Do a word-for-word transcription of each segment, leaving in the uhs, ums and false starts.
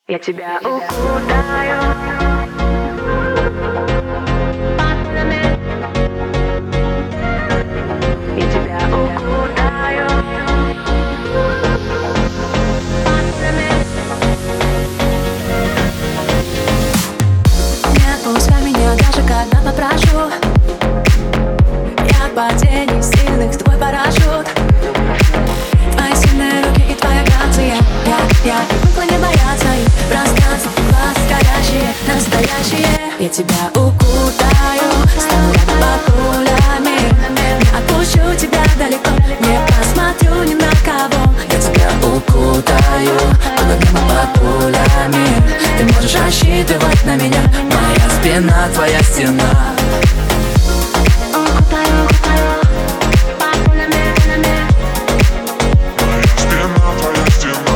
Я тебя укутаю. Я тебя укутаю. Не отпускай меня, даже когда попрошу. Я падений сильных, твой парашют. Твои сильные руки и твоя грация. Я, я привыкла не бояться их пространств, глаз горящие, настоящие. Я тебя укутаю, стану рядом под пулями. Не отпущу тебя далеко, не посмотрю ни на кого. Я тебя укутаю, под огнем и под пулями. Ты можешь рассчитывать на меня, моя спина, твоя стена. Укутаю, укутаю. Под пулями, пулями. Спина, твоя стена.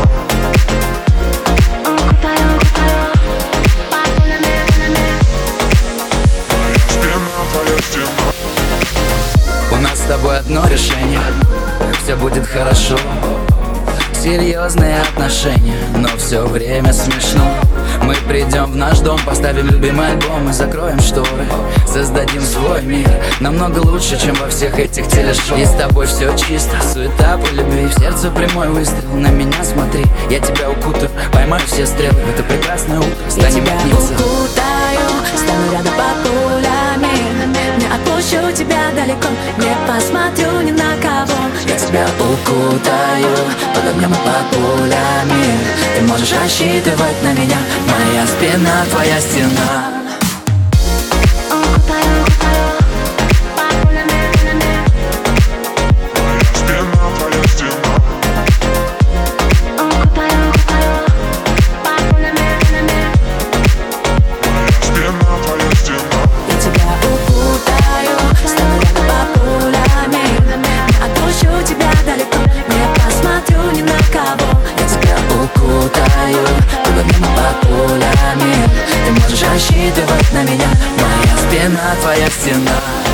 Укутаю, укутаю. Под пулями, пулями. Спина, твоя стена. У нас с тобой одно решение, все будет хорошо. Серьезные отношения, но все время смешно. Мы придем в наш дом, поставим любимый альбом и закроем шторы. Создадим свой мир, намного лучше, чем во всех этих телешоу. И с тобой все чисто, суета по любви. В сердце прямой выстрел, на меня смотри. Я тебя укутаю, поймаю все стрелы. В это прекрасное утро Я станем тебя одниться. укутаю, стану рядом под пулями. Не отпущу тебя далеко, не посмотрю ни на кого. Я тебя укутаю, под огнем и под пулями. Ты можешь рассчитывать на меня, моя спина, твоя стена. Укутаю, укутаю. Под пулями, пулями. Спина, твоя стена. Укутаю, укутаю. Под пулями, пулями. Спина, твоя стена. Я тебя укутаю, стану рядом под пулями. Не отпущу тебя далеко, не посмотрю ни на кого. Я тебя укутаю, под огнем и под пулями. Ты можешь рассчитывать на меня, моя спина, твоя стена.